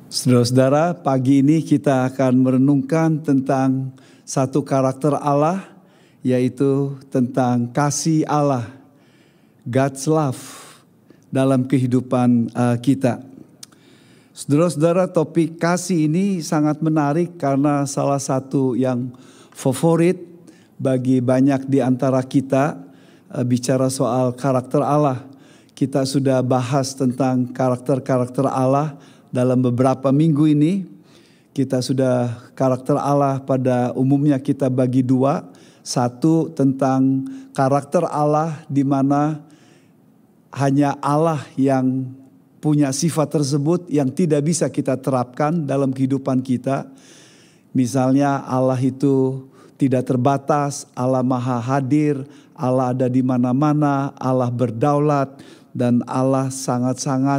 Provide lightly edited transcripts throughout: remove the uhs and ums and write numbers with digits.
Saudara-saudara, pagi ini kita akan merenungkan tentang satu karakter Allah, yaitu tentang kasih Allah, God's love dalam kehidupan kita. Saudara-saudara, topik kasih ini sangat menarik karena salah satu yang favorit bagi banyak di antara kita bicara soal karakter Allah. Kita sudah bahas tentang karakter-karakter Allah dalam beberapa minggu ini. Kita sudah karakter Allah pada umumnya kita bagi dua. Satu tentang karakter Allah di mana hanya Allah yang punya sifat tersebut yang tidak bisa kita terapkan dalam kehidupan kita. Misalnya Allah itu tidak terbatas, Allah maha hadir, Allah ada di mana-mana, Allah berdaulat, dan Allah sangat-sangat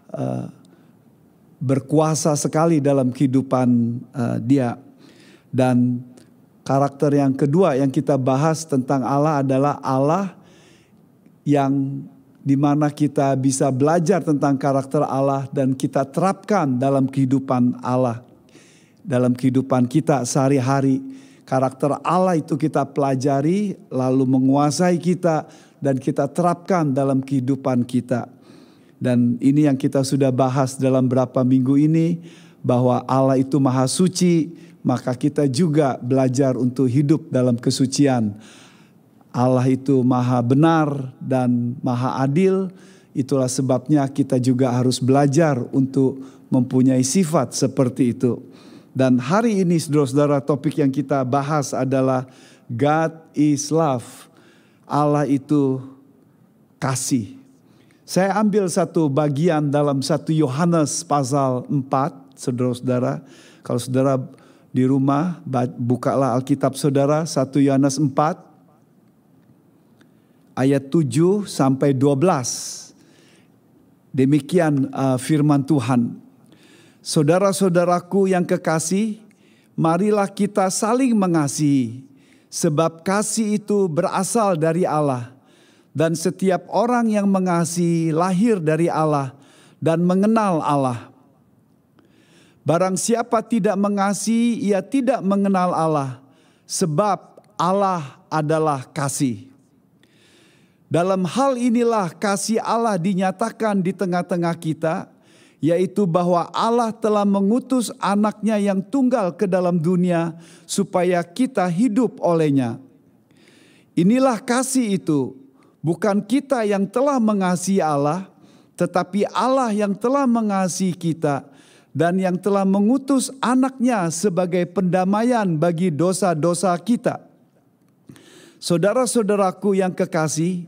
berkuasa sekali dalam kehidupan dia. Dan karakter yang kedua yang kita bahas tentang Allah adalah Allah yang dimana kita bisa belajar tentang karakter Allah dan kita terapkan dalam kehidupan Allah. Dalam kehidupan kita sehari-hari. Karakter Allah itu kita pelajari lalu menguasai kita dan kita terapkan dalam kehidupan kita. Dan ini yang kita sudah bahas dalam beberapa minggu ini, bahwa Allah itu maha suci, maka kita juga belajar untuk hidup dalam kesucian. Allah itu maha benar dan maha adil, itulah sebabnya kita juga harus belajar untuk mempunyai sifat seperti itu. Dan hari ini saudara-saudara, topik yang kita bahas adalah God is love. Allah itu kasih. Saya ambil satu bagian dalam 1 Yohanes pasal 4, saudara-saudara. Kalau saudara di rumah, bukalah Alkitab saudara, 1 Yohanes 4, ayat 7 sampai 12. Demikian firman Tuhan. Saudara-saudaraku yang kekasih, marilah kita saling mengasihi, sebab kasih itu berasal dari Allah. Dan setiap orang yang mengasihi lahir dari Allah dan mengenal Allah. Barang siapa tidak mengasihi, ia tidak mengenal Allah, sebab Allah adalah kasih. Dalam hal inilah kasih Allah dinyatakan di tengah-tengah kita, yaitu bahwa Allah telah mengutus anaknya yang tunggal ke dalam dunia supaya kita hidup olehnya. Inilah kasih itu, bukan kita yang telah mengasihi Allah, tetapi Allah yang telah mengasihi kita dan yang telah mengutus anaknya sebagai pendamaian bagi dosa-dosa kita. Saudara-saudaraku yang kekasih,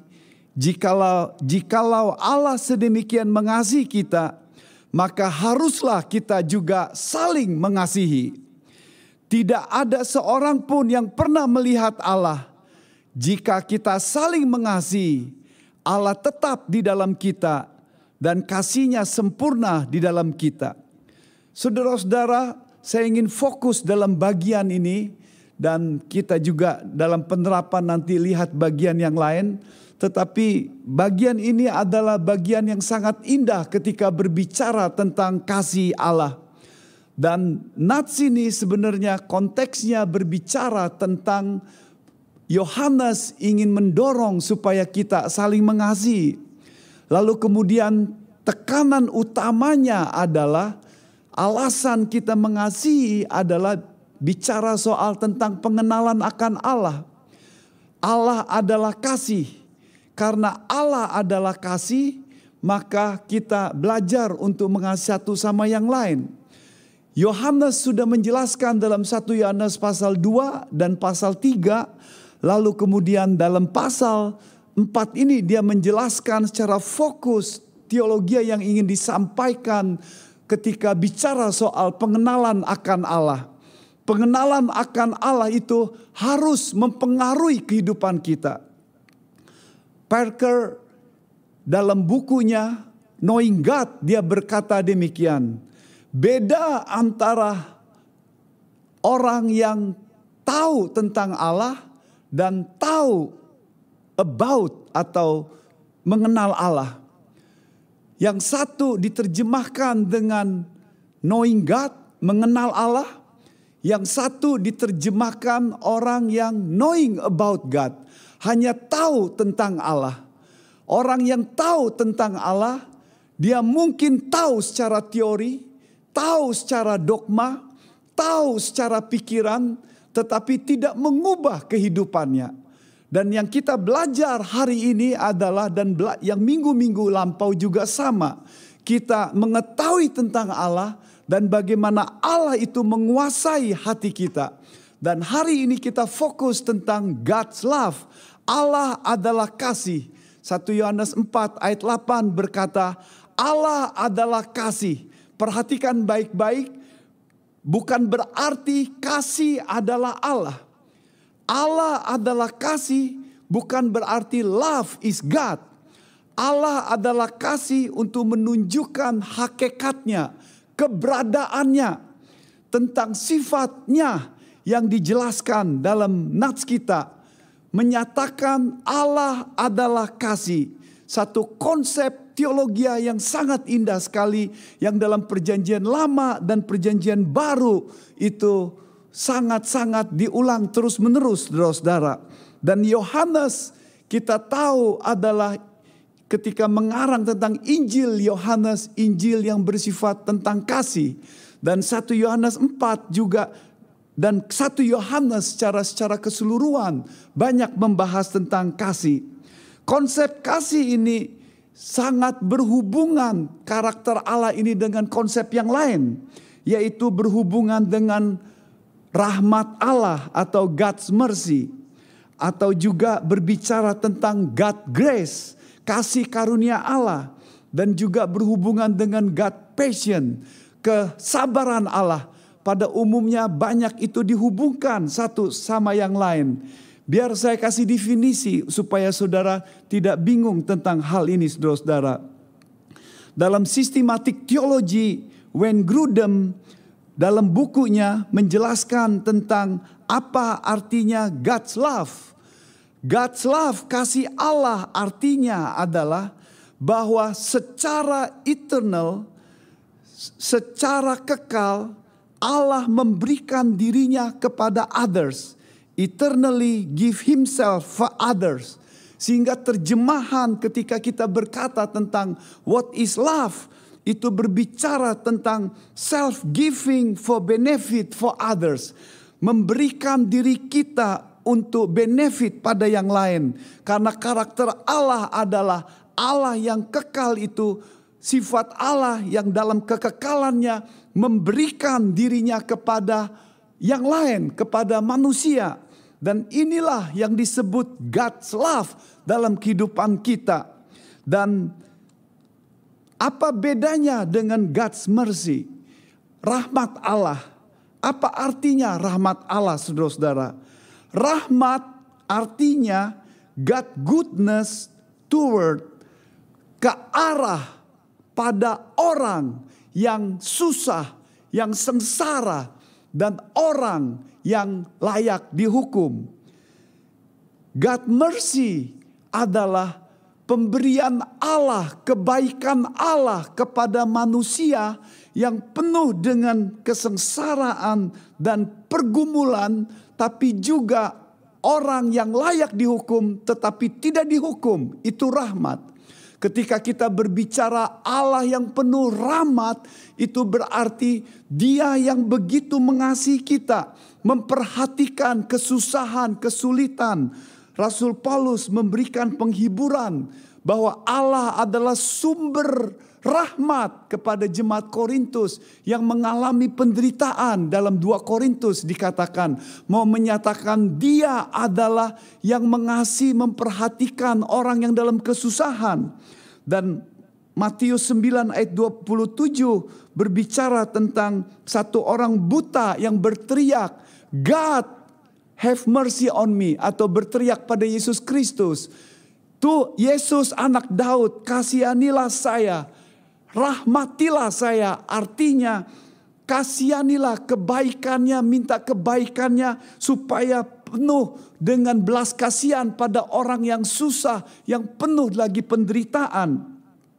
jikalau Allah sedemikian mengasihi kita, maka haruslah kita juga saling mengasihi. Tidak ada seorang pun yang pernah melihat Allah. Jika kita saling mengasihi, Allah tetap di dalam kita dan kasih-Nya sempurna di dalam kita. Saudara-saudara, saya ingin fokus dalam bagian ini dan kita juga dalam penerapan nanti lihat bagian yang lain. Tetapi bagian ini adalah bagian yang sangat indah ketika berbicara tentang kasih Allah. Dan nats ini sebenarnya konteksnya berbicara tentang Yohanes ingin mendorong supaya kita saling mengasihi. Lalu kemudian tekanan utamanya adalah alasan kita mengasihi adalah bicara soal tentang pengenalan akan Allah. Allah adalah kasih. Karena Allah adalah kasih, maka kita belajar untuk mengasihi satu sama yang lain. Yohanes sudah menjelaskan dalam 1 Yohanes pasal 2 dan pasal 3. Lalu kemudian dalam pasal 4 ini dia menjelaskan secara fokus teologi yang ingin disampaikan ketika bicara soal pengenalan akan Allah. Pengenalan akan Allah itu harus mempengaruhi kehidupan kita. Parker dalam bukunya Knowing God, dia berkata demikian. Beda antara orang yang tahu tentang Allah dan tahu about atau mengenal Allah. Yang satu diterjemahkan dengan knowing God, mengenal Allah. Yang satu diterjemahkan orang yang knowing about God, hanya tahu tentang Allah. Orang yang tahu tentang Allah, dia mungkin tahu secara teori, tahu secara dogma, tahu secara pikiran, tetapi tidak mengubah kehidupannya. Dan yang kita belajar hari ini adalah, dan yang minggu-minggu lampau juga sama. Kita mengetahui tentang Allah dan bagaimana Allah itu menguasai hati kita. Dan hari ini kita fokus tentang God's love. Allah adalah kasih. 1 Yohanes 4 ayat 8 berkata, Allah adalah kasih. Perhatikan baik-baik, bukan berarti kasih adalah Allah. Allah adalah kasih, bukan berarti love is God. Allah adalah kasih untuk menunjukkan hakikatnya, keberadaannya, tentang sifatnya yang dijelaskan dalam nats kita. Menyatakan Allah adalah kasih. Satu konsep teologi yang sangat indah sekali, yang dalam perjanjian lama dan perjanjian baru itu sangat-sangat diulang terus menerus, saudara-saudara. Dan Yohanes kita tahu adalah ketika mengarang tentang Injil Yohanes, Injil yang bersifat tentang kasih. Dan 1 Yohanes 4 juga, dan 1 Yohanes secara keseluruhan banyak membahas tentang kasih. Konsep kasih ini sangat berhubungan, karakter Allah ini dengan konsep yang lain, yaitu berhubungan dengan rahmat Allah atau God's mercy, atau juga berbicara tentang God grace, kasih karunia Allah, dan juga berhubungan dengan God passion, kesabaran Allah. Pada umumnya banyak itu dihubungkan satu sama yang lain. Biar saya kasih definisi supaya saudara tidak bingung tentang hal ini, saudara-saudara. Dalam Systematic Theology, Wayne Grudem dalam bukunya menjelaskan tentang apa artinya God's love. God's love, kasih Allah, artinya adalah bahwa secara eternal, secara kekal, Allah memberikan dirinya kepada others. Eternally give himself for others. Sehingga terjemahan ketika kita berkata tentang what is love, itu berbicara tentang self-giving for benefit for others. Memberikan diri kita untuk benefit pada yang lain. Karena karakter Allah adalah Allah yang kekal itu. Sifat Allah yang dalam kekekalannya memberikan dirinya kepada yang lain, kepada manusia. Dan inilah yang disebut God's love dalam kehidupan kita. Dan apa bedanya dengan God's mercy? Rahmat Allah. Apa artinya rahmat Allah, saudara-saudara? Rahmat artinya God goodness toward, ke arah pada orang yang susah, yang sengsara, dan orang yang layak dihukum. God mercy adalah pemberian Allah, kebaikan Allah kepada manusia yang penuh dengan kesengsaraan dan pergumulan, tapi juga orang yang layak dihukum tetapi tidak dihukum. Itu rahmat. Ketika kita berbicara Allah yang penuh rahmat, itu berarti Dia yang begitu mengasihi kita, memperhatikan kesusahan, kesulitan. Rasul Paulus memberikan penghiburan bahwa Allah adalah sumber rahmat kepada jemaat Korintus yang mengalami penderitaan. Dalam 2 Korintus dikatakan, mau menyatakan Dia adalah yang mengasihi, memperhatikan orang yang dalam kesusahan. Dan Matius 9 ayat 27 berbicara tentang satu orang buta yang berteriak, God have mercy on me, atau berteriak pada Yesus Kristus, tuh Yesus anak Daud, kasihanilah saya, rahmatilah saya. Artinya kasihanilah kebaikannya, minta kebaikannya supaya penuh dengan belas kasihan pada orang yang susah, yang penuh lagi penderitaan.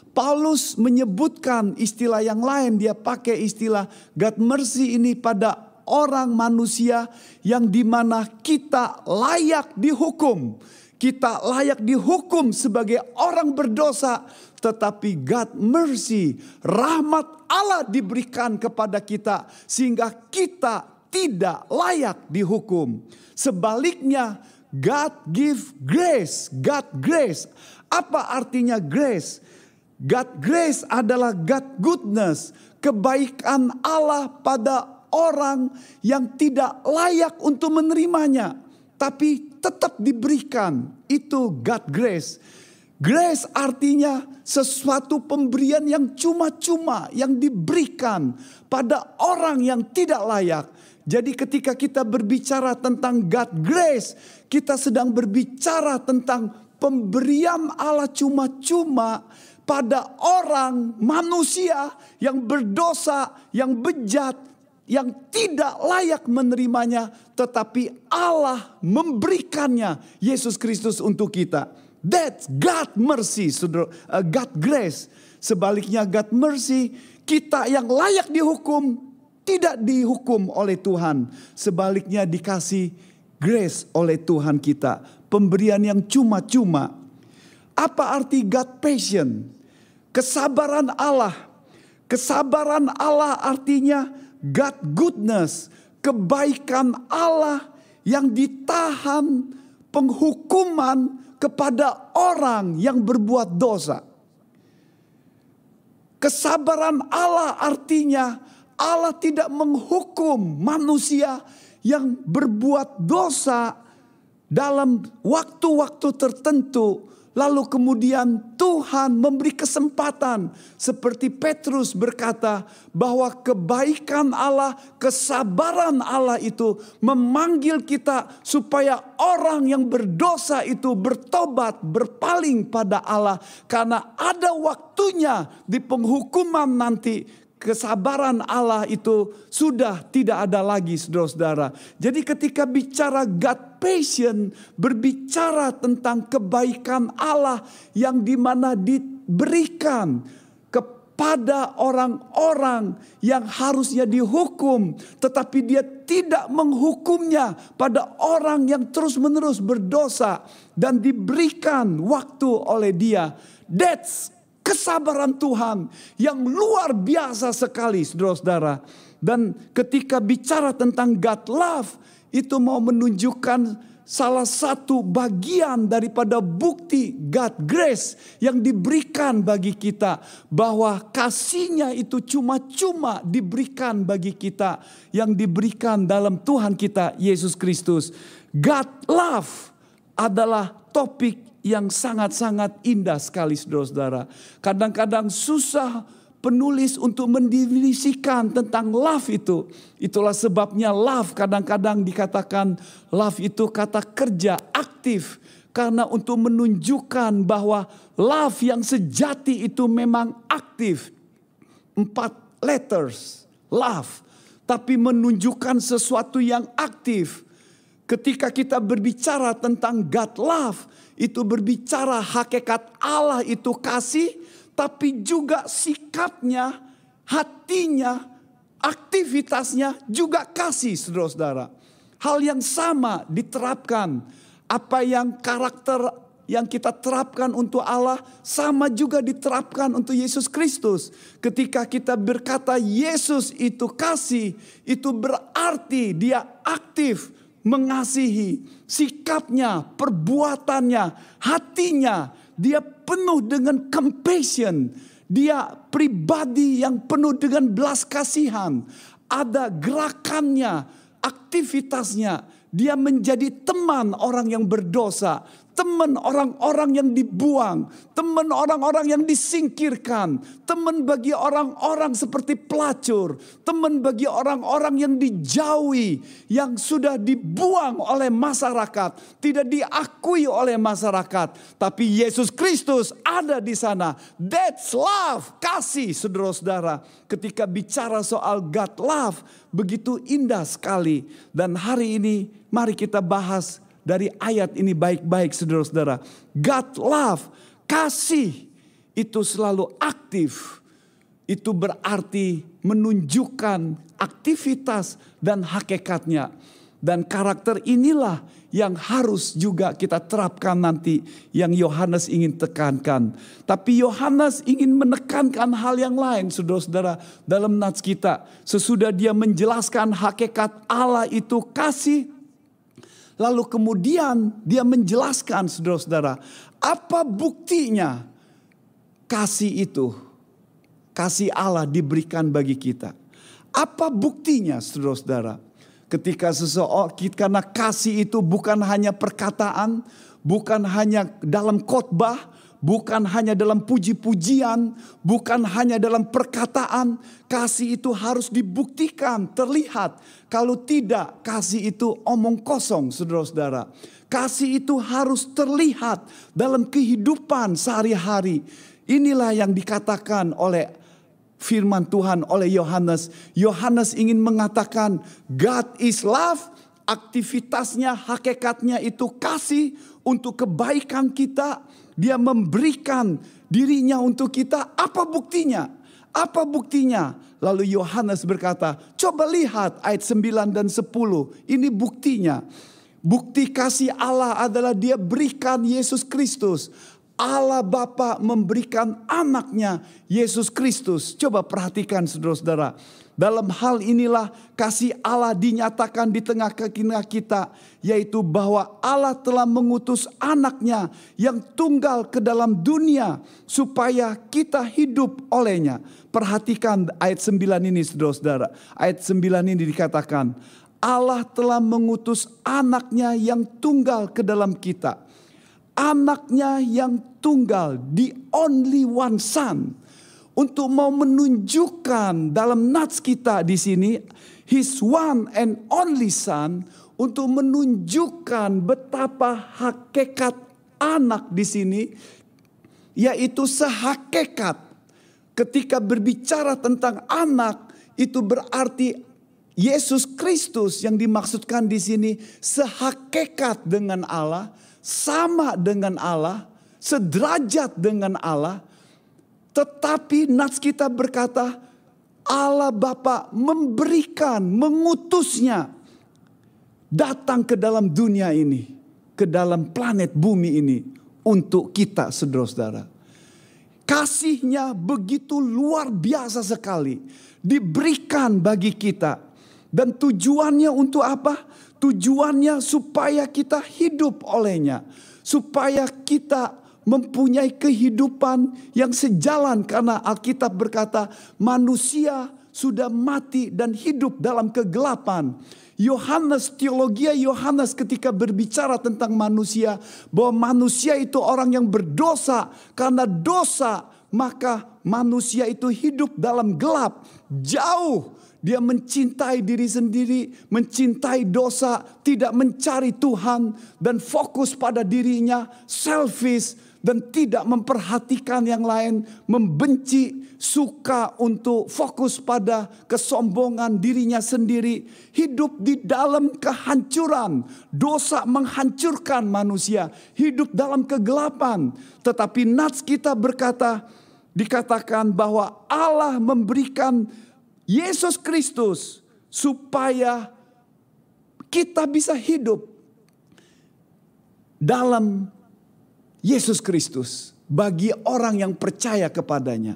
Paulus menyebutkan istilah yang lain. Dia pakai istilah God mercy ini pada orang manusia yang dimana kita layak dihukum. Kita layak dihukum sebagai orang berdosa. Tetapi God mercy, rahmat Allah diberikan kepada kita. Sehingga kita tidak layak dihukum. Sebaliknya God give grace. God grace. Apa artinya grace? God grace adalah God goodness. Kebaikan Allah pada orang yang tidak layak untuk menerimanya, tapi tetap diberikan. Itu God grace. Grace artinya sesuatu pemberian yang cuma-cuma, yang diberikan pada orang yang tidak layak. Jadi ketika kita berbicara tentang God grace, kita sedang berbicara tentang pemberian Allah cuma-cuma pada orang manusia yang berdosa, yang bejat, yang tidak layak menerimanya, tetapi Allah memberikannya Yesus Kristus untuk kita. That's God mercy, God grace. Sebaliknya God mercy, kita yang layak dihukum tidak dihukum oleh Tuhan. Sebaliknya dikasih grace oleh Tuhan kita. Pemberian yang cuma-cuma. Apa arti God patient? Kesabaran Allah. Kesabaran Allah artinya God goodness, kebaikan Allah yang ditahan penghukuman kepada orang yang berbuat dosa. Kesabaran Allah artinya Allah tidak menghukum manusia yang berbuat dosa dalam waktu-waktu tertentu. Lalu kemudian Tuhan memberi kesempatan. Seperti Petrus berkata bahwa kebaikan Allah, kesabaran Allah itu memanggil kita supaya orang yang berdosa itu bertobat, berpaling pada Allah. Karena ada waktunya di penghukuman nanti. Kesabaran Allah itu sudah tidak ada lagi, saudara-saudara. Jadi ketika bicara God patient, berbicara tentang kebaikan Allah yang dimana diberikan kepada orang-orang yang harusnya dihukum, tetapi dia tidak menghukumnya pada orang yang terus-menerus berdosa dan diberikan waktu oleh dia. That's kesabaran Tuhan yang luar biasa sekali, saudara-saudara. Dan ketika bicara tentang God love, itu mau menunjukkan salah satu bagian daripada bukti God grace yang diberikan bagi kita. Bahwa kasihnya itu cuma-cuma diberikan bagi kita. Yang diberikan dalam Tuhan kita, Yesus Kristus. God love adalah topik yang sangat-sangat indah sekali, saudara-saudara. Kadang-kadang susah penulis untuk mendefinisikan tentang love itu. Itulah sebabnya love kadang-kadang dikatakan love itu kata kerja aktif. Karena untuk menunjukkan bahwa love yang sejati itu memang aktif. 4 letters, love. Tapi menunjukkan sesuatu yang aktif. Ketika kita berbicara tentang God love, itu berbicara hakikat Allah itu kasih, tapi juga sikapnya, hatinya, aktivitasnya juga kasih, saudara-saudara. Hal yang sama diterapkan. Apa yang karakter yang kita terapkan untuk Allah, sama juga diterapkan untuk Yesus Kristus. Ketika kita berkata Yesus itu kasih, itu berarti dia aktif mengasihi, sikapnya, perbuatannya, hatinya, dia penuh dengan compassion. Dia pribadi yang penuh dengan belas kasihan. Ada gerakannya, aktivitasnya. Dia menjadi teman orang yang berdosa. Teman orang-orang yang dibuang. Teman orang-orang yang disingkirkan. Teman bagi orang-orang seperti pelacur. Teman bagi orang-orang yang dijauhi. Yang sudah dibuang oleh masyarakat. Tidak diakui oleh masyarakat. Tapi Yesus Kristus ada di sana. That's love. Kasih, saudara-saudara. Ketika bicara soal God love. Begitu indah sekali. Dan hari ini mari kita bahas dari ayat ini baik-baik, saudara-saudara. God love, kasih itu selalu aktif, itu berarti menunjukkan aktivitas dan hakikatnya. Dan karakter inilah yang harus juga kita terapkan nanti, yang Yohanes ingin tekankan. Tapi Yohanes ingin menekankan hal yang lain, saudara-saudara, dalam nats kita. Sesudah dia menjelaskan hakikat Allah itu kasih, lalu kemudian dia menjelaskan, saudara-saudara, apa buktinya kasih itu. Kasih Allah diberikan bagi kita. Apa buktinya, saudara-saudara? Ketika seseorang, karena kasih itu bukan hanya perkataan, bukan hanya dalam khotbah, bukan hanya dalam puji-pujian, bukan hanya dalam perkataan. Kasih itu harus dibuktikan, terlihat. Kalau tidak, kasih itu omong kosong, saudara-saudara. Kasih itu harus terlihat dalam kehidupan sehari-hari. Inilah yang dikatakan oleh firman Tuhan oleh Yohanes. Yohanes ingin mengatakan God is love. Aktivitasnya, hakikatnya itu kasih untuk kebaikan kita. Dia memberikan dirinya untuk kita. Apa buktinya? Apa buktinya? Lalu Yohanes berkata, coba lihat ayat 9 dan 10. Ini buktinya. Bukti kasih Allah adalah dia berikan Yesus Kristus. Allah Bapa memberikan anaknya Yesus Kristus. Coba perhatikan saudara-saudara. Dalam hal inilah kasih Allah dinyatakan di tengah-tengah kita. Yaitu bahwa Allah telah mengutus anaknya yang tunggal ke dalam dunia. Supaya kita hidup olehnya. Perhatikan ayat 9 ini saudara-saudara. Ayat 9 ini dikatakan. Allah telah mengutus anaknya yang tunggal ke dalam kita. Anaknya yang tunggal, the only one son, untuk mau menunjukkan dalam nats kita di sini, his one and only son, untuk menunjukkan betapa hakikat anak di sini, yaitu sehakikat. Ketika berbicara tentang anak, itu berarti Yesus Kristus yang dimaksudkan di sini sehakikat dengan Allah. Sama dengan Allah, sederajat dengan Allah. Tetapi nats kita berkata Allah Bapa memberikan, mengutusnya datang ke dalam dunia ini, ke dalam planet bumi ini untuk kita saudara-saudara. Kasihnya begitu luar biasa sekali diberikan bagi kita. Dan tujuannya untuk apa? Tujuannya supaya kita hidup olehnya. Supaya kita mempunyai kehidupan yang sejalan. Karena Alkitab berkata manusia sudah mati dan hidup dalam kegelapan. Yohanes, teologia Yohanes ketika berbicara tentang manusia. Bahwa manusia itu orang yang berdosa. Karena dosa maka manusia itu hidup dalam gelap. Jauh. Dia mencintai diri sendiri, mencintai dosa, tidak mencari Tuhan, dan fokus pada dirinya, selfish, dan tidak memperhatikan yang lain, membenci, suka untuk fokus pada kesombongan dirinya sendiri, hidup di dalam kehancuran. Dosa menghancurkan manusia, hidup dalam kegelapan. Tetapi nats kita dikatakan bahwa Allah memberikan Yesus Kristus supaya kita bisa hidup dalam Yesus Kristus bagi orang yang percaya kepadanya.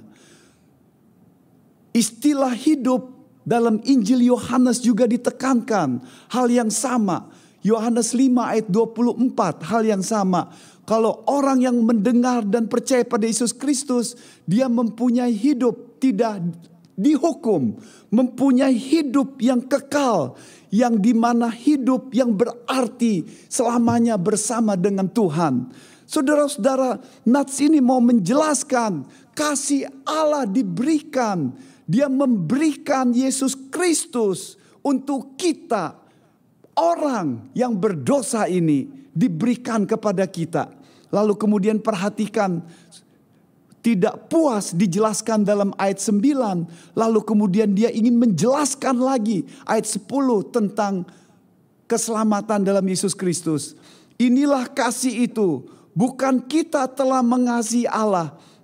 Istilah hidup dalam Injil Yohanes juga ditekankan hal yang sama. Yohanes 5 ayat 24 hal yang sama. Kalau orang yang mendengar dan percaya pada Yesus Kristus, dia mempunyai hidup tidak dihukum, mempunyai hidup yang kekal, yang dimana hidup yang berarti selamanya bersama dengan Tuhan. Saudara-saudara, nats ini mau menjelaskan kasih Allah diberikan. Dia memberikan Yesus Kristus untuk kita, orang yang berdosa ini diberikan kepada kita. Lalu kemudian perhatikan, tidak puas dijelaskan dalam ayat 9. Lalu kemudian dia ingin menjelaskan lagi ayat 10 tentang keselamatan dalam Yesus Kristus. Inilah kasih itu. Bukan kita telah mengasihi Allah,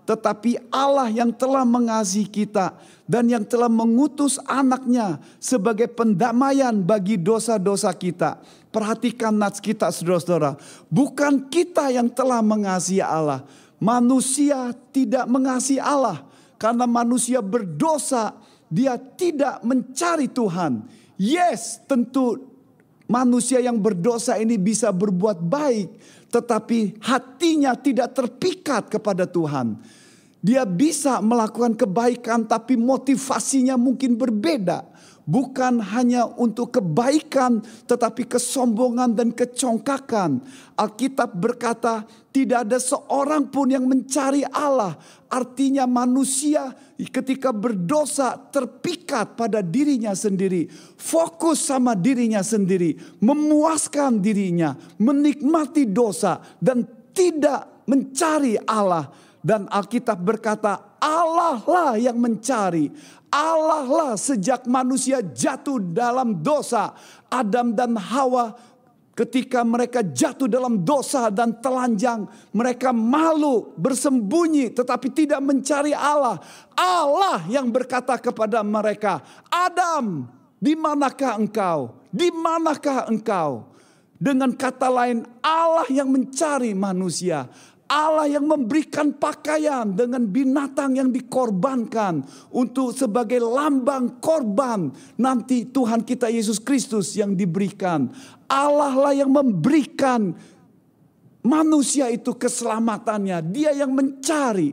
tetapi Allah yang telah mengasihi kita dan yang telah mengutus anaknya sebagai pendamaian bagi dosa-dosa kita. Perhatikan nats kita saudara-saudara. Bukan kita yang telah mengasihi Allah. Manusia tidak mengasihi Allah. Karena manusia berdosa, dia tidak mencari Tuhan. Yes, tentu manusia yang berdosa ini bisa berbuat baik, tetapi hatinya tidak terpikat kepada Tuhan. Dia bisa melakukan kebaikan, tapi motivasinya mungkin berbeda. Bukan hanya untuk kebaikan, tetapi kesombongan dan kecongkakan. Alkitab berkata, tidak ada seorang pun yang mencari Allah. Artinya manusia ketika berdosa terpikat pada dirinya sendiri. Fokus sama dirinya sendiri. Memuaskan dirinya. Menikmati dosa. Dan tidak mencari Allah. Dan Alkitab berkata, Allah lah yang mencari. Allah lah sejak manusia jatuh dalam dosa. Adam dan Hawa ketika mereka jatuh dalam dosa dan telanjang. Mereka malu bersembunyi tetapi tidak mencari Allah. Allah yang berkata kepada mereka, Adam, di manakah engkau? Di manakah engkau? Dengan kata lain, Allah yang mencari manusia. Allah yang memberikan pakaian dengan binatang yang dikorbankan untuk sebagai lambang korban nanti Tuhan kita Yesus Kristus yang diberikan. Allah lah yang memberikan manusia itu keselamatannya. Dia yang mencari.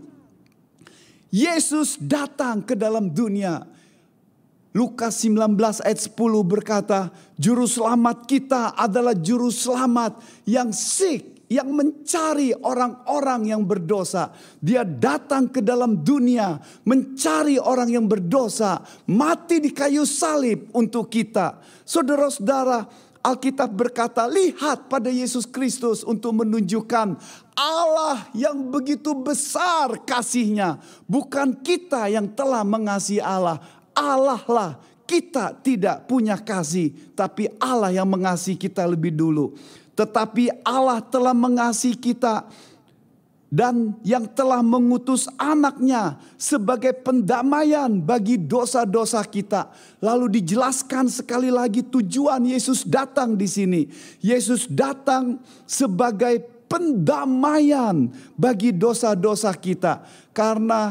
Yesus datang ke dalam dunia. Lukas 19 ayat 10 berkata, juru selamat kita adalah juru selamat yang seek, yang mencari orang-orang yang berdosa. Dia datang ke dalam dunia mencari orang yang berdosa, mati di kayu salib untuk kita. Saudara-saudara, Alkitab berkata, lihat pada Yesus Kristus untuk menunjukkan Allah yang begitu besar kasihnya. Bukan kita yang telah mengasihi Allah. Allah lah, kita tidak punya kasih, tapi Allah yang mengasihi kita lebih dulu. Tetapi Allah telah mengasihi kita dan yang telah mengutus anaknya sebagai pendamaian bagi dosa-dosa kita. Lalu dijelaskan sekali lagi tujuan Yesus datang di sini. Yesus datang sebagai pendamaian bagi dosa-dosa kita. Karena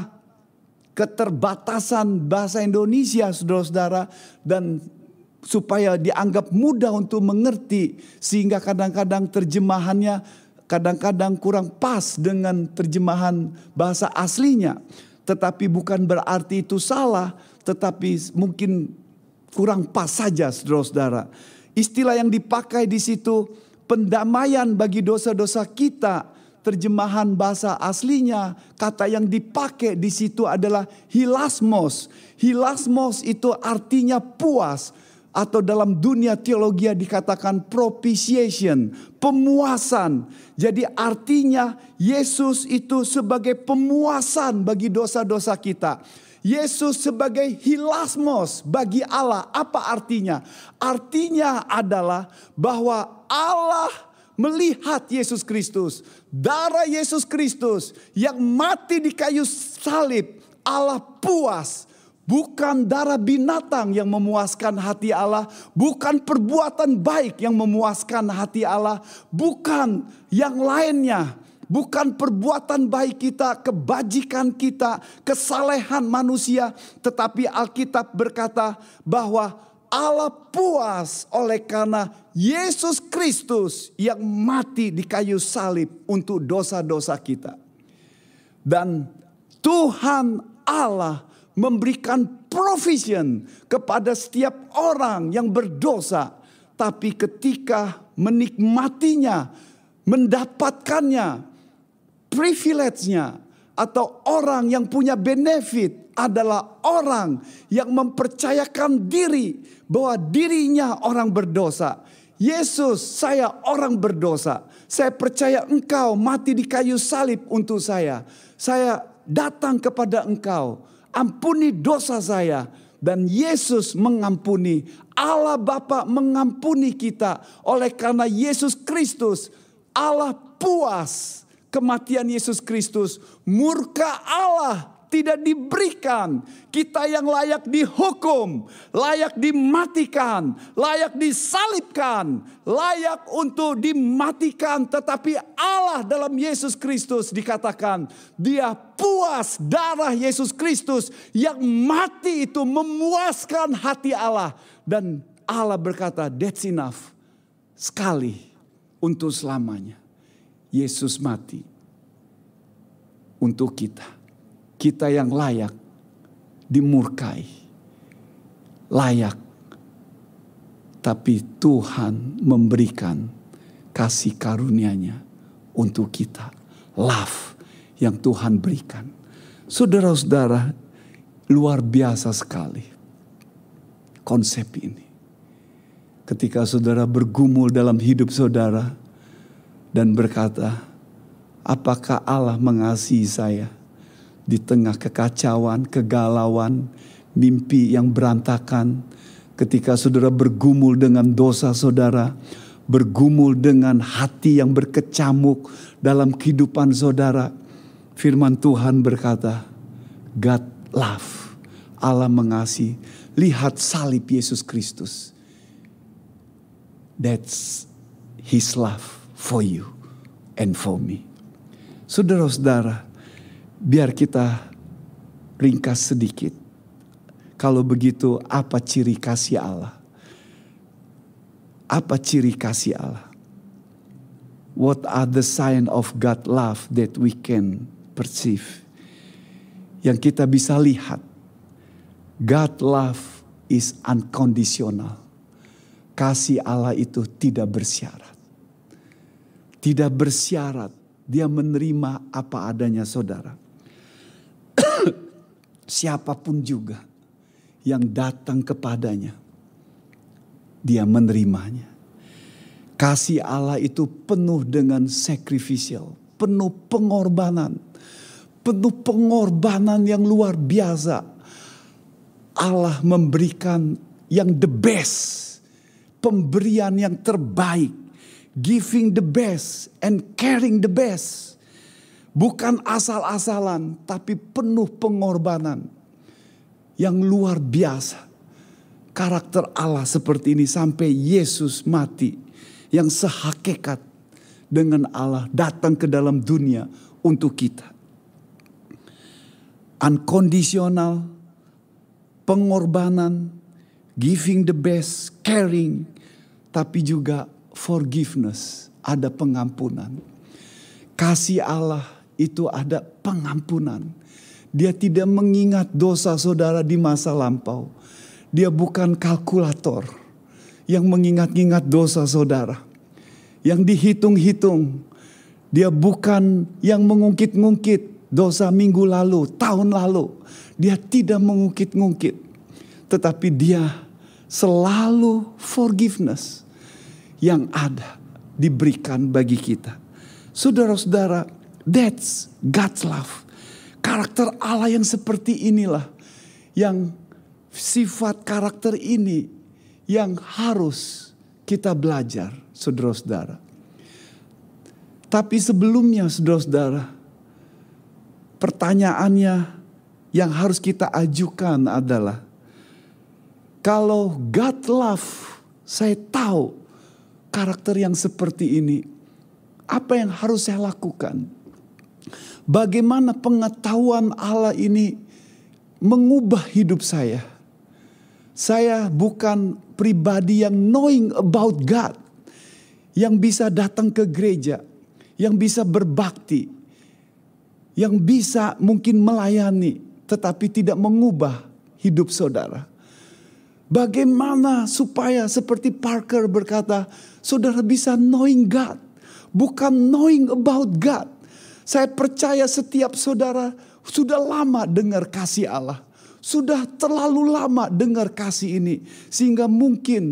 keterbatasan bahasa Indonesia, saudara-saudara, dan supaya dianggap mudah untuk mengerti, sehingga kadang-kadang terjemahannya kadang-kadang kurang pas dengan terjemahan bahasa aslinya. Tetapi bukan berarti itu salah, tetapi mungkin kurang pas saja, saudara-saudara. Istilah yang dipakai di situ pendamaian bagi dosa-dosa kita. Terjemahan bahasa aslinya, kata yang dipakai di situ adalah hilasmos. Hilasmos itu artinya puas. Atau dalam dunia teologi dikatakan propitiation, pemuasan. Jadi artinya Yesus itu sebagai pemuasan bagi dosa-dosa kita. Yesus sebagai hilasmos bagi Allah. Apa artinya? Artinya adalah bahwa Allah melihat Yesus Kristus. Darah Yesus Kristus yang mati di kayu salib. Allah puas. Bukan darah binatang yang memuaskan hati Allah. Bukan perbuatan baik yang memuaskan hati Allah. Bukan yang lainnya. Bukan perbuatan baik kita, kebajikan kita, kesalehan manusia. Tetapi Alkitab berkata bahwa Allah puas oleh karena Yesus Kristus yang mati di kayu salib untuk dosa-dosa kita. Dan Tuhan Allah memberikan provision kepada setiap orang yang berdosa. Tapi ketika menikmatinya, mendapatkannya, privilege-nya, atau orang yang punya benefit adalah orang yang mempercayakan diri bahwa dirinya orang berdosa. Yesus, saya orang berdosa. Saya percaya engkau mati di kayu salib untuk saya. Saya datang kepada engkau. Ampuni dosa saya. Dan Yesus mengampuni. Allah Bapa mengampuni kita. Oleh karena Yesus Kristus, Allah puas kematian Yesus Kristus, murka Allah tidak diberikan. Kita yang layak dihukum, layak dimatikan, layak disalibkan, layak untuk dimatikan. Tetapi Allah dalam Yesus Kristus dikatakan, Dia puas, darah Yesus Kristus yang mati itu memuaskan hati Allah. Dan Allah berkata, that's enough. Sekali untuk selamanya. Yesus mati untuk kita. Kita yang layak dimurkai, layak, tapi Tuhan memberikan kasih karunia-Nya untuk kita. Love yang Tuhan berikan. Saudara-saudara, luar biasa sekali konsep ini. Ketika saudara bergumul dalam hidup saudara dan berkata, apakah Allah mengasihi saya? Di tengah kekacauan, kegalauan, mimpi yang berantakan. Ketika saudara bergumul dengan dosa saudara, bergumul dengan hati yang berkecamuk dalam kehidupan saudara. Firman Tuhan berkata, God love, Allah mengasihi. Lihat salib Yesus Kristus. That's His love for you and for me. Saudara-saudara, biar kita ringkas sedikit. Kalau begitu, apa ciri kasih Allah? Apa ciri kasih Allah? What are the sign of God love that we can perceive? Yang kita bisa lihat. God love is unconditional. Kasih Allah itu tidak bersyarat. Tidak bersyarat. Dia menerima apa adanya saudara. Siapapun juga yang datang kepadanya, Dia menerimanya. Kasih Allah itu penuh dengan sacrificial, penuh pengorbanan. Penuh pengorbanan yang luar biasa. Allah memberikan yang the best. Pemberian yang terbaik. Giving the best and caring the best. Bukan asal-asalan, tapi penuh pengorbanan yang luar biasa. Karakter Allah seperti ini sampai Yesus mati. Yang sehakikat dengan Allah datang ke dalam dunia untuk kita. Unconditional, pengorbanan, giving the best, caring, tapi juga forgiveness, ada pengampunan. Kasih Allah itu ada pengampunan. Dia tidak mengingat dosa saudara di masa lampau. Dia bukan kalkulator yang mengingat-ingat dosa saudara. Yang dihitung-hitung. Dia bukan yang mengungkit-ngungkit dosa minggu lalu, tahun lalu. Dia tidak mengungkit-ngungkit. Tetapi dia selalu forgiveness yang ada diberikan bagi kita. Saudara-saudara, that's God's love. Karakter Allah yang seperti inilah. Yang sifat karakter ini yang harus kita belajar, saudara-saudara. Tapi sebelumnya, saudara-saudara, pertanyaannya yang harus kita ajukan adalah, kalau God love, saya tahu karakter yang seperti ini, apa yang harus saya lakukan? Bagaimana pengetahuan Allah ini mengubah hidup saya? Saya bukan pribadi yang knowing about God, yang bisa datang ke gereja, yang bisa berbakti, yang bisa mungkin melayani, tetapi tidak mengubah hidup saudara. Bagaimana supaya seperti Parker berkata, saudara bisa knowing God, bukan knowing about God. Saya percaya setiap saudara sudah lama dengar kasih Allah. Sudah terlalu lama dengar kasih ini. Sehingga mungkin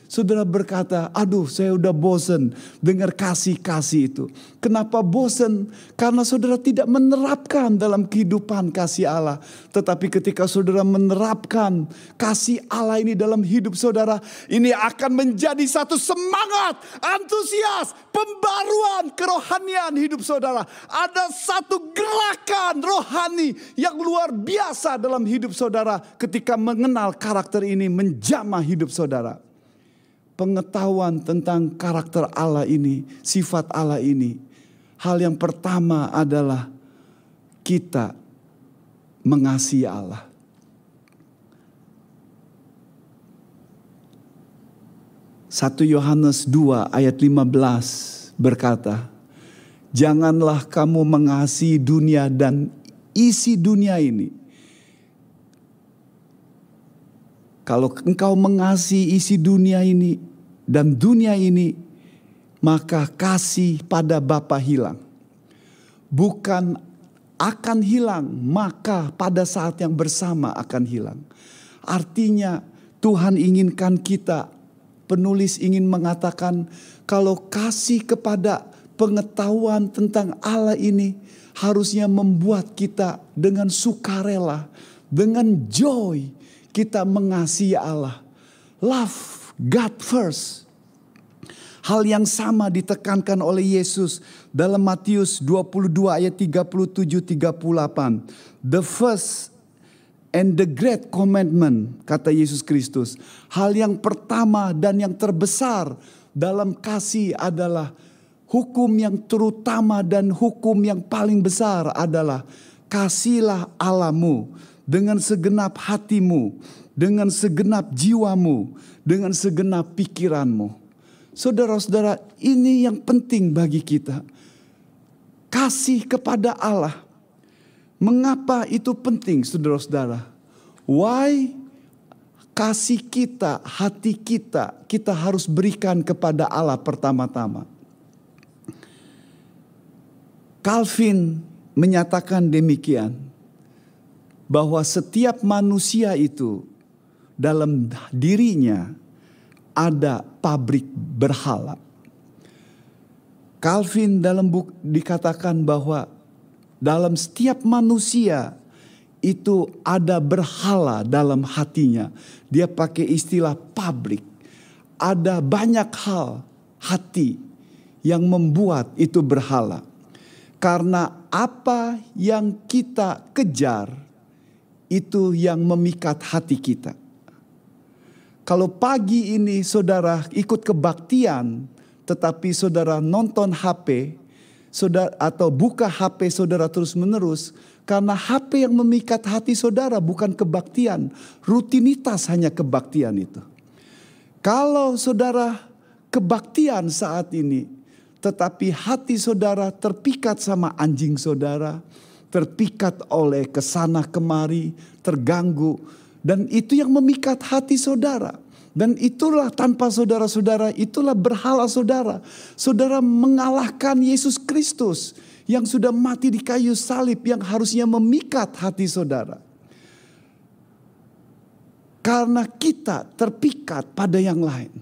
Saudara berkata, aduh saya udah bosen dengar kasih-kasih itu. Kenapa bosen? Karena saudara tidak menerapkan dalam kehidupan kasih Allah. Tetapi ketika saudara menerapkan kasih Allah ini dalam hidup saudara, ini akan menjadi satu semangat, antusias, pembaruan kerohanian hidup saudara. Ada satu gerakan rohani yang luar biasa dalam hidup saudara ketika mengenal karakter ini menjamah hidup saudara. Pengetahuan tentang karakter Allah ini, sifat Allah ini. Hal yang pertama adalah kita mengasihi Allah. Satu Yohanes 2 ayat 15 berkata, janganlah kamu mengasihi dunia dan isi dunia ini. Kalau engkau mengasihi isi dunia ini dan dunia ini, maka kasih pada Bapa hilang. Bukan akan hilang, maka pada saat yang bersama akan hilang. Artinya Tuhan inginkan kita, penulis ingin mengatakan kalau kasih kepada pengetahuan tentang Allah ini harusnya membuat kita dengan sukarela, dengan joy kita mengasihi Allah. Love God first. Hal yang sama ditekankan oleh Yesus dalam Matius 22 ayat 37-38. The first and the great commandment, kata Yesus Kristus. Hal yang pertama dan yang terbesar dalam kasih adalah hukum yang terutama dan hukum yang paling besar adalah kasihlah Allahmu dengan segenap hatimu, dengan segenap jiwamu, dengan segenap pikiranmu. Saudara-saudara, ini yang penting bagi kita. Kasih kepada Allah. Mengapa itu penting, saudara-saudara? Why? Kasih kita, hati kita, kita harus berikan kepada Allah pertama-tama. Calvin menyatakan demikian, bahwa setiap manusia itu dalam dirinya ada pabrik berhala. Calvin dalam buku dikatakan bahwa dalam setiap manusia itu ada berhala dalam hatinya. Dia pakai istilah pabrik. Ada banyak hal hati yang membuat itu berhala. Karena apa yang kita kejar, itu yang memikat hati kita. Kalau pagi ini saudara ikut kebaktian, tetapi saudara nonton HP, saudara atau buka HP saudara terus menerus, karena HP yang memikat hati saudara bukan kebaktian, rutinitas hanya kebaktian itu. Kalau saudara kebaktian saat ini, tetapi hati saudara terpikat sama anjing saudara, terpikat oleh kesana kemari, terganggu. Dan itu yang memikat hati saudara. Dan itulah tanpa saudara-saudara, itulah berhala saudara. Saudara mengalahkan Yesus Kristus yang sudah mati di kayu salib, yang harusnya memikat hati saudara. Karena kita terpikat pada yang lain.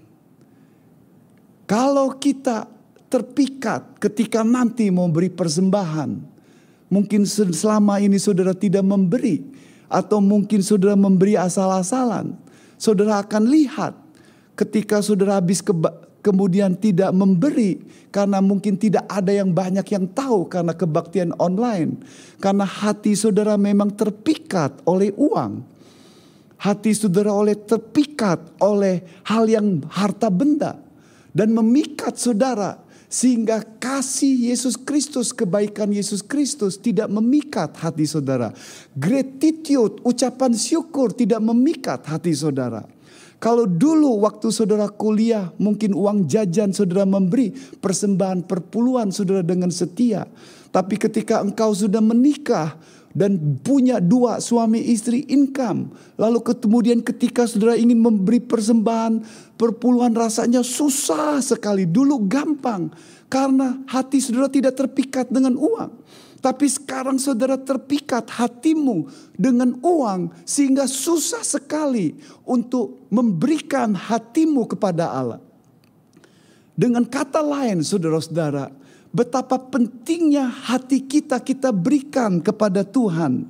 Kalau kita terpikat ketika nanti mau beri persembahan, mungkin selama ini saudara tidak memberi, atau mungkin saudara memberi asal-asalan. Saudara akan lihat ketika saudara habis kemudian tidak memberi, karena mungkin tidak ada yang banyak yang tahu karena kebaktian online. Karena hati saudara memang terpikat oleh uang. Hati saudara terpikat oleh hal yang harta benda. Dan memikat saudara. Sehingga kasih Yesus Kristus, kebaikan Yesus Kristus tidak memikat hati saudara. Gratitude, ucapan syukur tidak memikat hati saudara. Kalau dulu waktu saudara kuliah, mungkin uang jajan saudara memberi, persembahan perpuluhan saudara dengan setia. Tapi ketika engkau sudah menikah dan punya 2 suami istri income, lalu kemudian ketika saudara ingin memberi persembahan perpuluhan, rasanya susah sekali. Dulu gampang karena hati saudara tidak terpikat dengan uang. Tapi sekarang saudara terpikat hatimu dengan uang sehingga susah sekali untuk memberikan hatimu kepada Allah. Dengan kata lain saudara-saudara, betapa pentingnya hati kita berikan kepada Tuhan.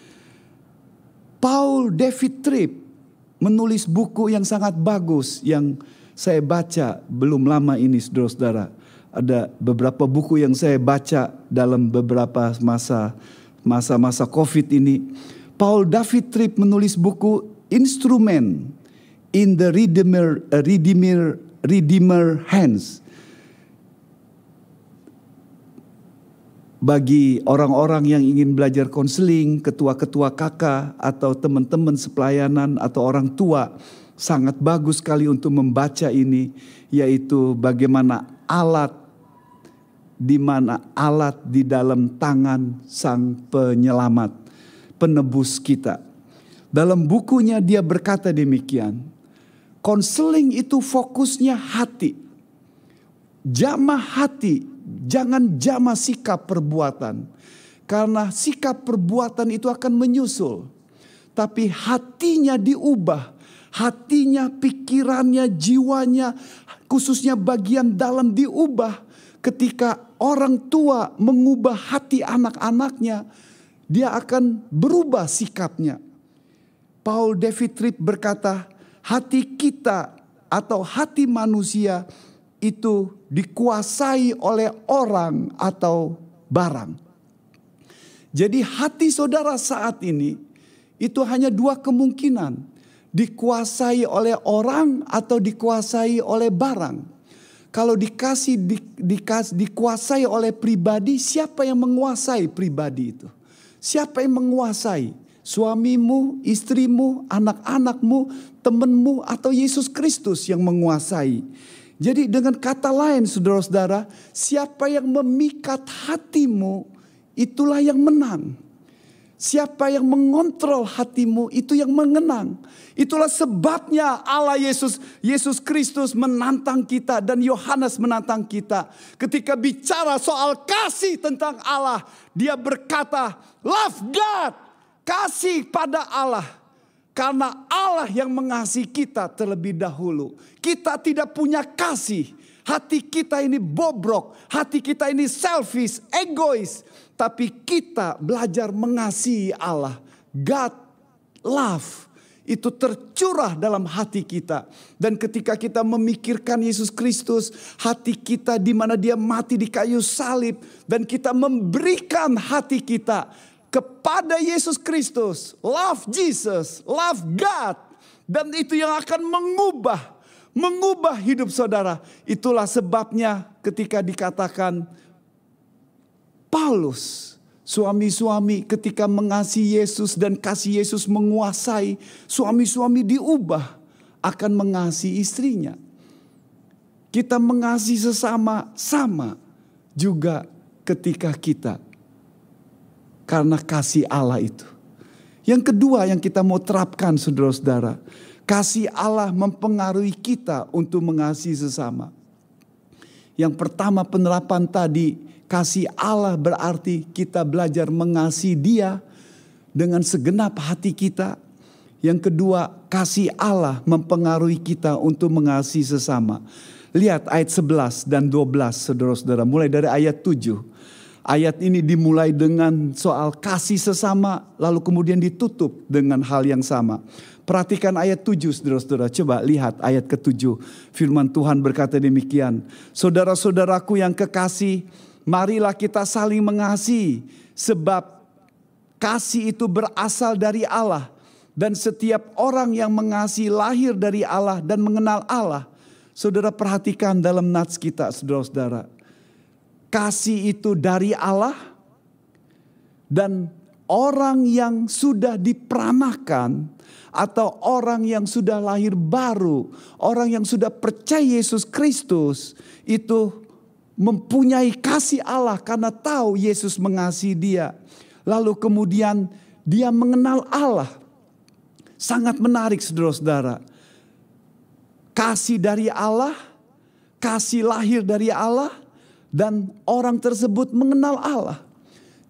Paul David Tripp menulis buku yang sangat bagus yang saya baca belum lama ini saudara-saudara. Ada beberapa buku yang saya baca dalam beberapa masa COVID ini. Paul David Tripp menulis buku Instrument in the Redeemer Hands. Bagi orang-orang yang ingin belajar konseling, ketua-ketua kakak atau teman-teman sepelayanan atau orang tua, sangat bagus sekali untuk membaca ini, yaitu bagaimana alat di dalam tangan Sang Penyelamat, penebus kita. Dalam bukunya dia berkata demikian, konseling itu fokusnya hati. Jamah hati, jangan jamah sikap perbuatan. Karena sikap perbuatan itu akan menyusul. Tapi hatinya diubah. Hatinya, pikirannya, jiwanya, khususnya bagian dalam diubah. Ketika orang tua mengubah hati anak-anaknya, dia akan berubah sikapnya. Paul David Tripp berkata, hati kita atau hati manusia itu dikuasai oleh orang atau barang. Jadi hati saudara saat ini itu hanya dua kemungkinan. Dikuasai oleh orang atau dikuasai oleh barang. Kalau dikuasai oleh pribadi, siapa yang menguasai pribadi itu? Siapa yang menguasai? Suamimu, istrimu, anak-anakmu, temanmu, atau Yesus Kristus yang menguasai? Jadi dengan kata lain saudara-saudara, siapa yang memikat hatimu, itulah yang menang. Siapa yang mengontrol hatimu, itu yang mengenang. Itulah sebabnya Allah Yesus Kristus menantang kita dan Yohanes menantang kita. Ketika bicara soal kasih tentang Allah, dia berkata, love God, kasih pada Allah. Karena Allah yang mengasihi kita terlebih dahulu. Kita tidak punya kasih. Hati kita ini bobrok. Hati kita ini selfish, egois. Tapi kita belajar mengasihi Allah. God love. Itu tercurah dalam hati kita. Dan ketika kita memikirkan Yesus Kristus, hati kita di mana dia mati di kayu salib. Dan kita memberikan hati kita kepada Yesus Kristus. Love Jesus, love God. Dan itu yang akan mengubah hidup saudara. Itulah sebabnya ketika dikatakan Paulus, suami-suami ketika mengasihi Yesus dan kasih Yesus menguasai, suami-suami diubah akan mengasihi istrinya. Kita mengasihi sesama sama juga ketika kita, karena kasih Allah itu. Yang kedua yang kita mau terapkan saudara-saudara, kasih Allah mempengaruhi kita untuk mengasihi sesama. Yang pertama penerapan tadi, kasih Allah berarti kita belajar mengasihi Dia dengan segenap hati kita. Yang kedua, kasih Allah mempengaruhi kita untuk mengasihi sesama. Lihat ayat 11 dan 12 saudara-saudara, mulai dari ayat 7. Ayat ini dimulai dengan soal kasih sesama, lalu kemudian ditutup dengan hal yang sama. Perhatikan ayat 7 saudara-saudara. Coba lihat ayat ke-7. Firman Tuhan berkata demikian. Saudara-saudaraku yang kekasih, marilah kita saling mengasihi. Sebab kasih itu berasal dari Allah. Dan setiap orang yang mengasihi lahir dari Allah dan mengenal Allah. Saudara perhatikan dalam nats kita saudara-saudara. Kasih itu dari Allah. Dan orang yang sudah diperanahkan atau orang yang sudah lahir baru, orang yang sudah percaya Yesus Kristus itu mempunyai kasih Allah karena tahu Yesus mengasihi dia. Lalu kemudian dia mengenal Allah. Sangat menarik saudara-saudara. Kasih dari Allah, kasih lahir dari Allah, dan orang tersebut mengenal Allah.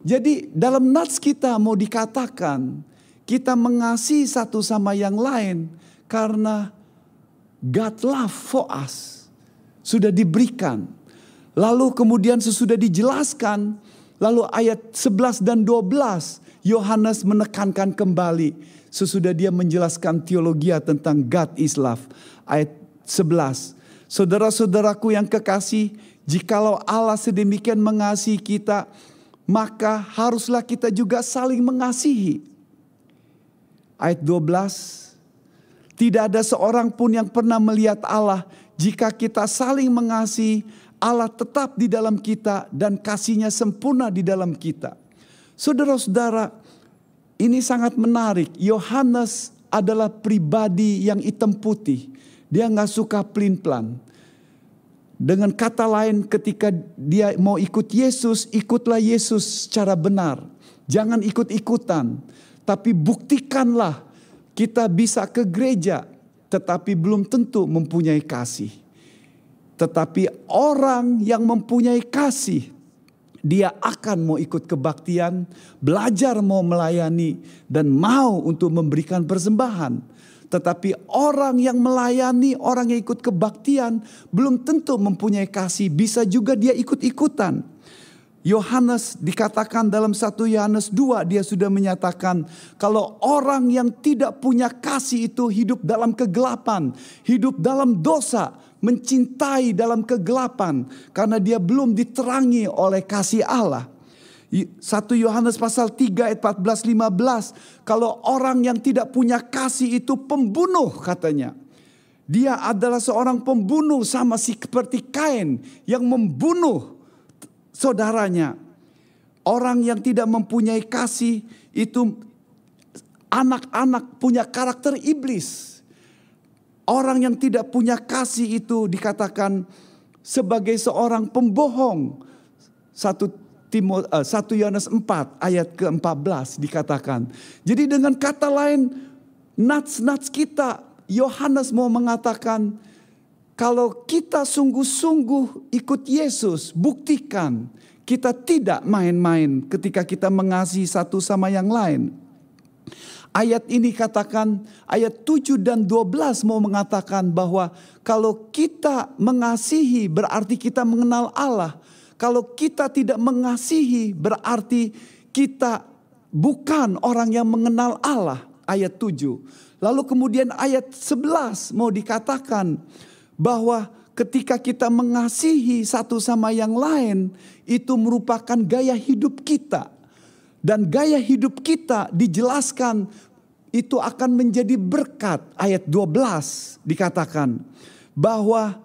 Jadi dalam nats kita mau dikatakan kita mengasihi satu sama yang lain karena God love for us sudah diberikan. Lalu kemudian sesudah dijelaskan, lalu ayat 11 dan 12 Yohanes menekankan kembali sesudah dia menjelaskan teologia tentang God is love. Ayat 11. Saudara-saudaraku yang kekasih, jikalau Allah sedemikian mengasihi kita, maka haruslah kita juga saling mengasihi. Ayat 12. Tidak ada seorang pun yang pernah melihat Allah. Jika kita saling mengasihi, Allah tetap di dalam kita dan kasih-Nya sempurna di dalam kita. Saudara-saudara, ini sangat menarik. Yohanes adalah pribadi yang hitam putih. Dia gak suka pelin-pelan. Dengan kata lain, ketika dia mau ikut Yesus, ikutlah Yesus secara benar. Jangan ikut-ikutan. Tapi buktikanlah kita bisa ke gereja, tetapi belum tentu mempunyai kasih. Tetapi orang yang mempunyai kasih, dia akan mau ikut kebaktian, belajar mau melayani, dan mau untuk memberikan persembahan. Tetapi orang yang melayani, orang yang ikut kebaktian, belum tentu mempunyai kasih. Bisa juga dia ikut-ikutan. Yohanes dikatakan dalam 1 Yohanes 2, dia sudah menyatakan kalau orang yang tidak punya kasih itu hidup dalam kegelapan, hidup dalam dosa, mencintai dalam kegelapan karena dia belum diterangi oleh kasih Allah. 1 Yohanes pasal 3 ayat 14-15, kalau orang yang tidak punya kasih itu pembunuh katanya. Dia adalah seorang pembunuh sama seperti Kain yang membunuh saudaranya. Orang yang tidak mempunyai kasih itu anak-anak punya karakter iblis. Orang yang tidak punya kasih itu dikatakan sebagai seorang pembohong. 1 Yohanes 4 ayat ke-14 dikatakan. Jadi dengan kata lain, nats kita, Yohanes mau mengatakan, kalau kita sungguh-sungguh ikut Yesus, buktikan kita tidak main-main ketika kita mengasihi satu sama yang lain. Ayat ini katakan, ayat 7 dan 12 mau mengatakan bahwa kalau kita mengasihi berarti kita mengenal Allah. Kalau kita tidak mengasihi berarti kita bukan orang yang mengenal Allah. Ayat 7. Lalu kemudian ayat 11 mau dikatakan bahwa ketika kita mengasihi satu sama yang lain, itu merupakan gaya hidup kita. Dan gaya hidup kita dijelaskan itu akan menjadi berkat. Ayat 12 dikatakan bahwa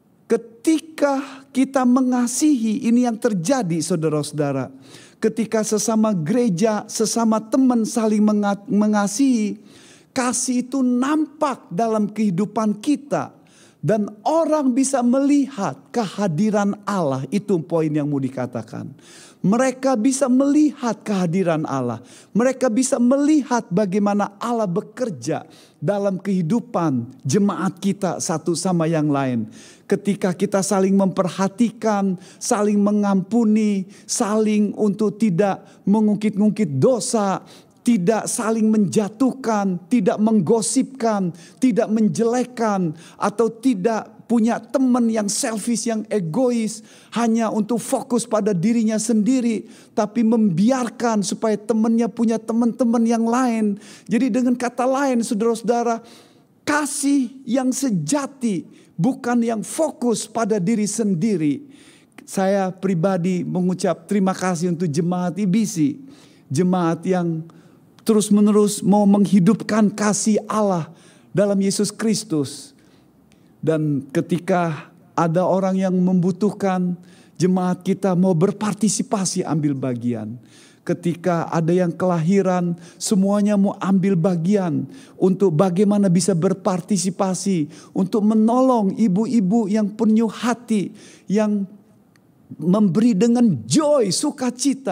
ketika kita mengasihi, ini yang terjadi saudara-saudara. Ketika sesama gereja, sesama teman saling mengasihi, kasih itu nampak dalam kehidupan kita. Dan orang bisa melihat kehadiran Allah. Itu poin yang mau dikatakan. Mereka bisa melihat kehadiran Allah. Mereka bisa melihat bagaimana Allah bekerja dalam kehidupan jemaat kita satu sama yang lain. Ketika kita saling memperhatikan, saling mengampuni, saling untuk tidak mengungkit-ungkit dosa, tidak saling menjatuhkan, tidak menggosipkan, tidak menjelekkan, atau tidak punya teman yang selfish, yang egois, hanya untuk fokus pada dirinya sendiri, tapi membiarkan supaya temannya punya teman-teman yang lain. Jadi dengan kata lain saudara-saudara, kasih yang sejati bukan yang fokus pada diri sendiri. Saya pribadi mengucap terima kasih untuk jemaat IBC, jemaat yang terus-menerus mau menghidupkan kasih Allah dalam Yesus Kristus. Dan ketika ada orang yang membutuhkan, jemaat kita mau berpartisipasi ambil bagian. Ketika ada yang kelahiran, semuanya mau ambil bagian untuk bagaimana bisa berpartisipasi, untuk menolong ibu-ibu yang penuh hati, yang memberi dengan joy, sukacita.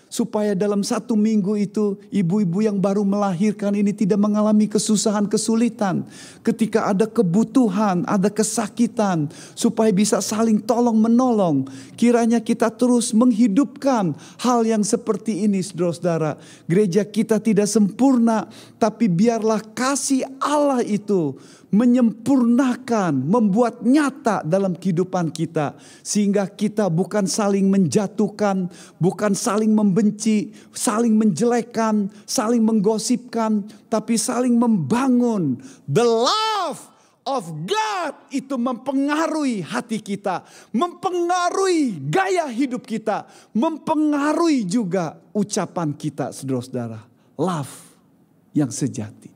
supaya dalam 1 minggu itu ibu-ibu yang baru melahirkan ini tidak mengalami kesusahan, kesulitan. Ketika ada kebutuhan, ada kesakitan, supaya bisa saling tolong menolong. Kiranya kita terus menghidupkan hal yang seperti ini, saudara-saudara. Gereja kita tidak sempurna, tapi biarlah kasih Allah itu menyempurnakan, membuat nyata dalam kehidupan kita. Sehingga kita bukan saling menjatuhkan, bukan saling membenci, saling menjelekkan, saling menggosipkan, tapi saling membangun. The love of God itu mempengaruhi hati kita, mempengaruhi gaya hidup kita, mempengaruhi juga ucapan kita, saudara-saudara. Love yang sejati.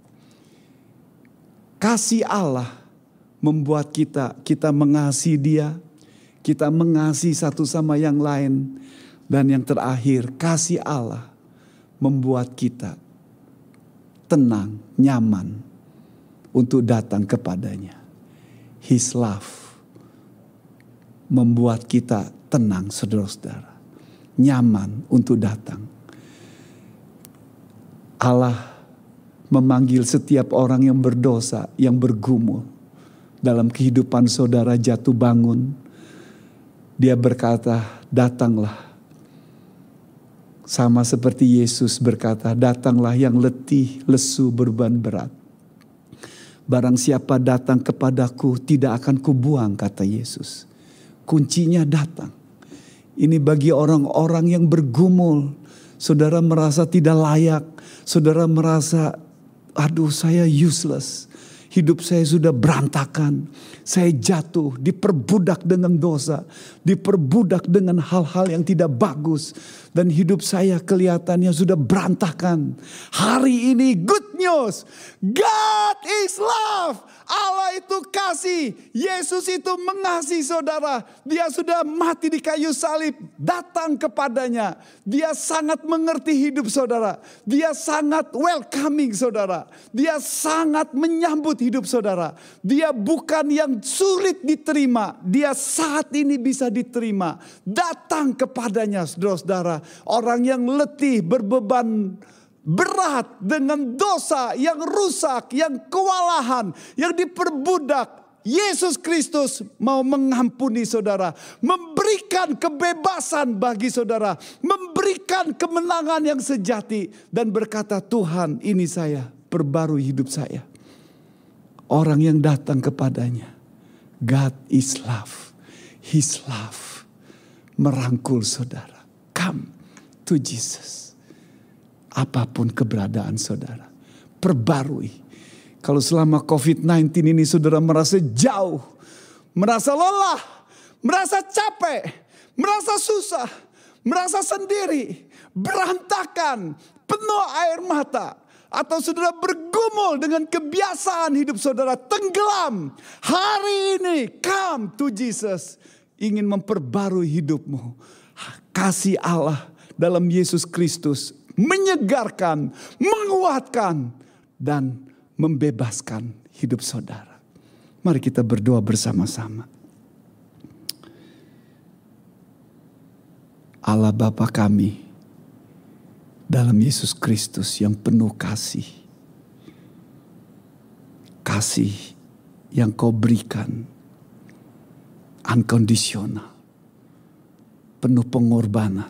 Kasih Allah membuat kita mengasihi Dia, kita mengasihi satu sama yang lain. Dan yang terakhir, kasih Allah membuat kita tenang, nyaman untuk datang kepadanya. His love membuat kita tenang, saudara-saudara, nyaman untuk datang. Allah memanggil setiap orang yang berdosa, yang bergumul dalam kehidupan saudara jatuh bangun. Dia berkata, datanglah. Sama seperti Yesus berkata, datanglah yang letih, lesu, beban berat. Barang siapa datang kepadaku tidak akan kubuang, kata Yesus. Kuncinya datang. Ini bagi orang-orang yang bergumul. Saudara merasa tidak layak. Saudara merasa, aduh saya useless. Hidup saya sudah berantakan. Saya jatuh, diperbudak dengan dosa. Diperbudak dengan hal-hal yang tidak bagus. Dan hidup saya kelihatannya sudah berantakan. Hari ini good news. God is love. Allah itu kasih. Yesus itu mengasihi saudara. Dia sudah mati di kayu salib. Datang kepadanya. Dia sangat mengerti hidup saudara. Dia sangat welcoming saudara. Dia sangat menyambut hidup saudara. Dia bukan yang sulit diterima. Dia saat ini bisa diterima. Datang kepadanya, saudara-saudara. Orang yang letih, berbeban berat dengan dosa, yang rusak, yang kewalahan, yang diperbudak. Yesus Kristus mau mengampuni saudara, memberikan kebebasan bagi saudara, memberikan kemenangan yang sejati, dan berkata, Tuhan, ini saya, perbarui hidup saya. Orang yang datang kepadanya, God is love, His love merangkul saudara. Come to Jesus. Apapun keberadaan saudara, perbarui. Kalau selama COVID-19 ini saudara merasa jauh, merasa lelah, merasa capek, merasa susah, merasa sendiri, berantakan, penuh air mata. Atau saudara bergumul dengan kebiasaan hidup saudara, tenggelam. Hari ini come to Jesus, ingin memperbarui hidupmu. Kasih Allah dalam Yesus Kristus menyegarkan, menguatkan, dan membebaskan hidup saudara. Mari kita berdoa bersama-sama. Allah Bapa kami, dalam Yesus Kristus yang penuh kasih. Kasih yang kau berikan unconditional, penuh pengorbanan,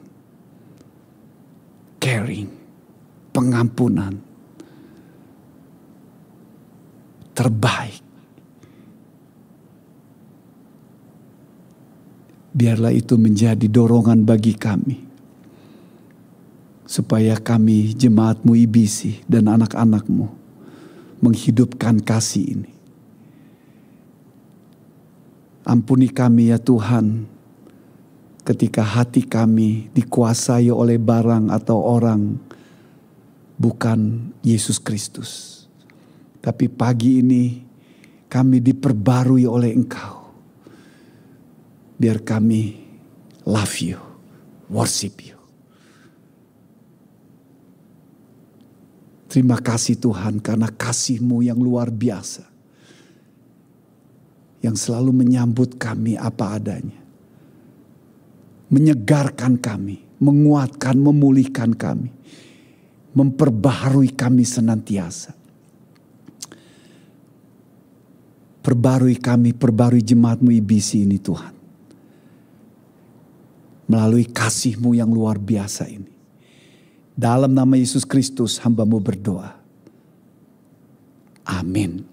caring, pengampunan, terbaik. Biarlah itu menjadi dorongan bagi kami, supaya kami jemaat-Mu IBC dan anak-anak-Mu menghidupkan kasih ini. Ampuni kami ya Tuhan, ketika hati kami dikuasai oleh barang atau orang bukan Yesus Kristus. Tapi pagi ini kami diperbarui oleh Engkau. Biar kami love you, worship you. Terima kasih Tuhan karena kasih-Mu yang luar biasa. Yang selalu menyambut kami apa adanya. Menyegarkan kami, menguatkan, memulihkan kami, memperbaharui kami senantiasa. Perbarui kami, perbarui jemaat-Mu IBC ini Tuhan. Melalui kasih-Mu yang luar biasa ini. Dalam nama Yesus Kristus hamba-Mu berdoa. Amin.